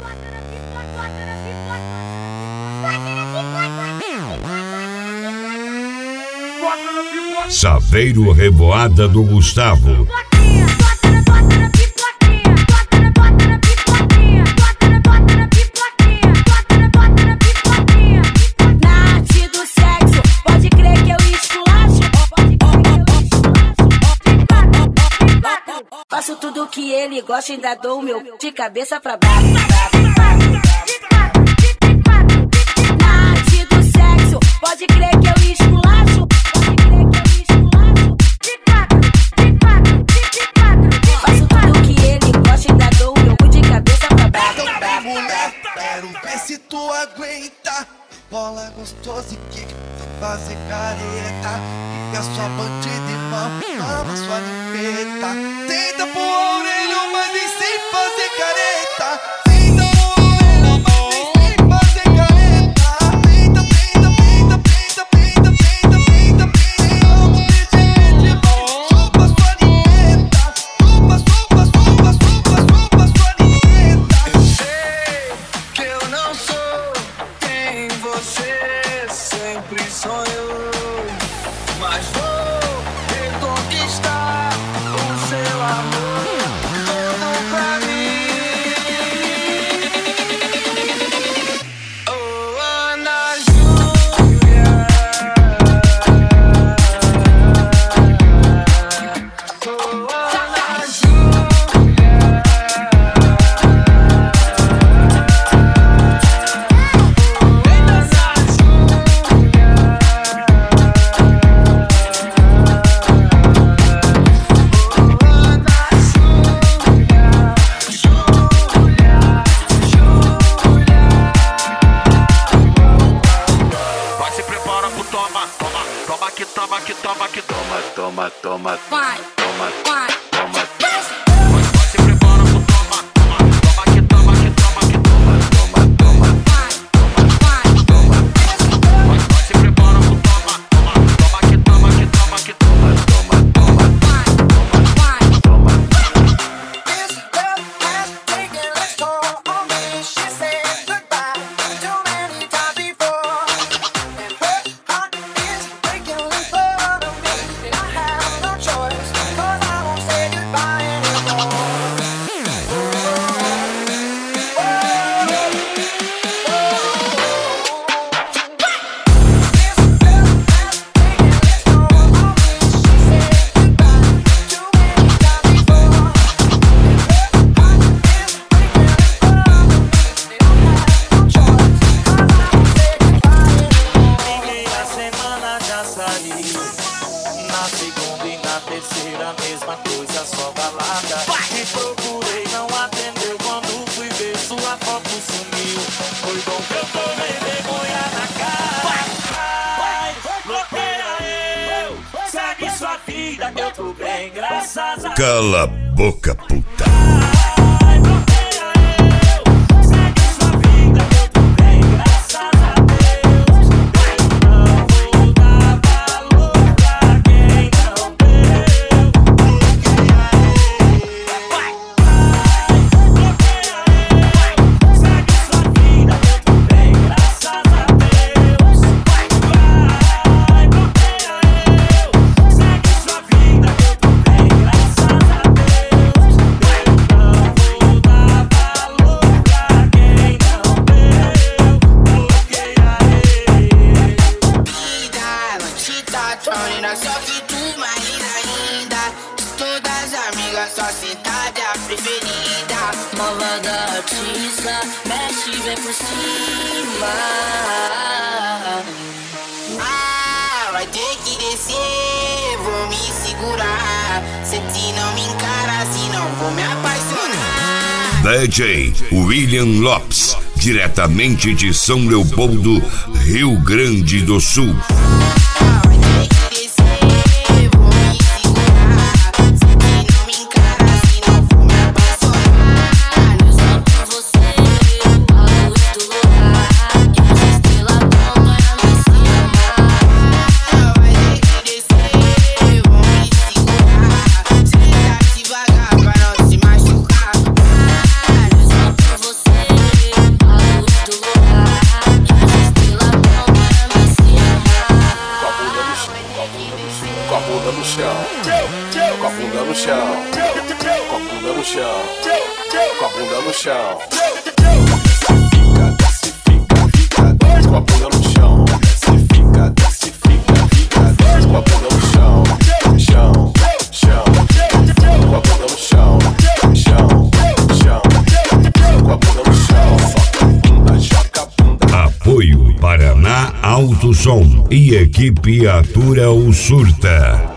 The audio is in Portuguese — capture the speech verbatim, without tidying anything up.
Saveiro Revoada do Gustavo. Na arte do sexo, pode crer que eu esculacho. Faço tudo que ele gosta, ainda dou o meu de cabeça pra baixo. Na arte do sexo, pode crer que eu esculacho. Faço tudo que ele gosta, ainda dou o meu de cabeça pra baixo. Mulher, quero ver se tu aguenta. Bola gostosa e que fazer careta. Fica sua bandida e mama, ama sua limpeta. Tenta pro orelho, mas nem sem fazer careta. Tenta pro orelho, mas nem sem fazer careta. Tenta, tenta, tenta, tenta, tenta, tenta, tenta, tenta. Amo desse jeito, chupa sua limpeta. Chupa, chupa, chupa, chupa, chupa sua limpeta. Eu sei que eu não sou quem você sempre sonhou, mas vou reconquistar o seu amor todo pra mim. Oh, Ana Júlia, oh, Ana Júlia, vem dançar, Júlia. Vai, se prepara pro toma, toma, toma que toma que toma que toma, toma, toma, Vai, toma, vai. toma. Vai, vai, se prepara pro toma, toma, toma que toma que toma que toma, toma, toma, Vai, vai. toma. Vai, vai, se prepara pro toma, toma, toma que toma que toma que toma, toma, toma, Vai, vai. toma. This girl has taken its toll on me. She said goodbye too many times before, and her heart is breaking in front of me. And I have no choice, 'cause I won't say goodbye anymore. Primeira semana já saí, na segunda e na terceira mesma coisa, só balada. Te procurei, não atendeu, quando fui ver sua foto sumiu. Foi bom que eu tomei vergonha na cara. Vai, bloqueia eu, segue sua vida que eu tô bem, graças a Deus. Cala a boca, puta. Vai, bloqueia eu, segue sua vida que eu tô bem, graças a Deus. Não vou dar valor pra quem não deu. Bloqueia eu, vai, bloqueia eu, segue sua vida que eu tô bem, graças a Deus. Vai, bloqueia eu, segue sua vida que eu tô bem, graças a Deus. Não vou dar valor pra quem não deu. Bloqueia ele. Vida, ela te tá tornando, só que tu mais ainda. De todas as amigas, só sentada é a preferida. Malvada artista, mexe e vem por cima. Ah, vai ter que descer, vou me segurar. Se te não me encara, senão vou me apaixonar. D J William Lopes, diretamente de São Leopoldo, Rio Grande do Sul. Ah, vai ter que descer, vou me segurar. Se te não me encara, senão vou me apaixonar. Eu só por você, a luz do luar. E as estrelas tão pra me se amar. Vai ter que descer, vou me segurar. Senta devagar pra não se machucar. Eu só por você, com a bunda no chão, com a bunda no chão, com a bunda no chão. Desce, fica, fica, fica, com a bunda no chão. Desce, fica, desce, fica, fica, com a bunda no chão, chão, chão, com a bunda no chão, chão, chão, com a bunda no chão. Soca a bunda, joga a bunda. Apoio Paraná Alto Som e equipe Atura o Surta.